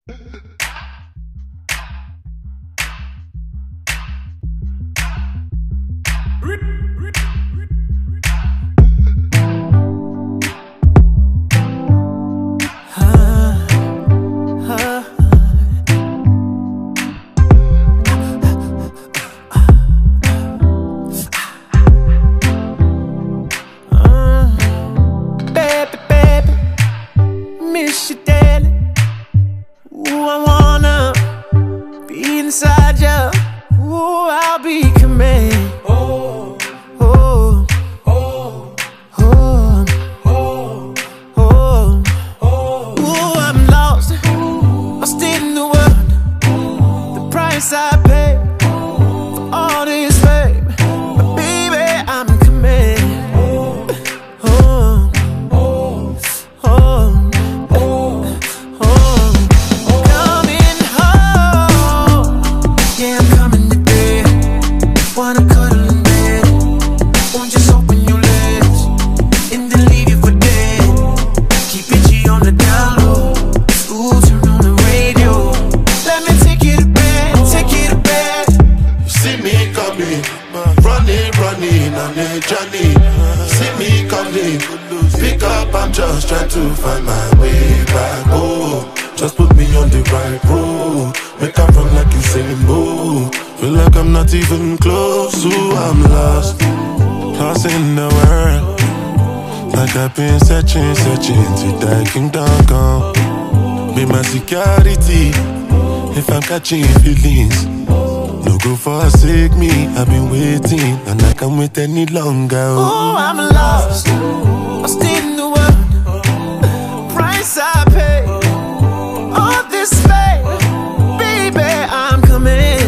Miss you, darling. Ooh, I wanna be inside you. Ooh, I'll be coming. Oh, oh, oh, oh, oh, oh, oh. Ooh, I'm lost in the world. The price I pay for all this fame, but baby, I'm coming. Oh, oh, oh. Wanna cuddle in bed? Won't just open your legs and then leave you for dead? Keep it G on the down low. Ooh, turn on the radio. Let me take you to bed, take you to bed. You see me coming, running on a journey. See me coming, pick up, I'm just trying to find my way back. Oh, just put me on the right road. Make up run like you singing boo. Feel like I'm not even close to, I'm lost in the world. Like I've been searching till that kingdom come. Be my security if I'm catching feelings. No go forsake me, I've been waiting and I can't wait any longer. Oh, I'm lost in the world. Price I pay, all this fame, baby, I'm coming.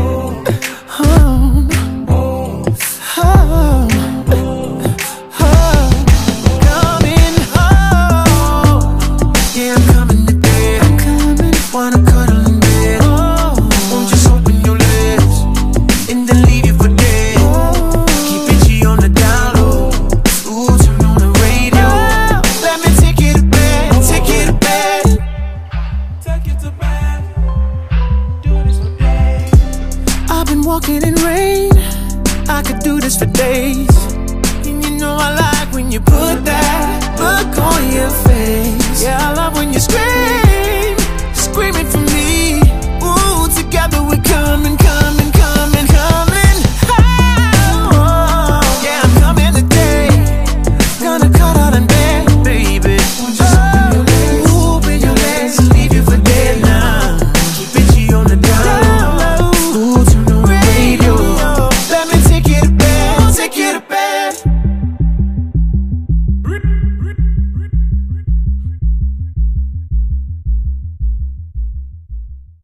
Wanna cuddle in bed? Won't just open your legs and then leave you for dead? Keep it G on the down low. Ooh, turn on the radio. Let me take you to bed, take you to bed, take you to bed. Do this for days. I've been walking in rain. I could do this for days. And you know I like when you put that look on your face. Yeah, I love when you scream.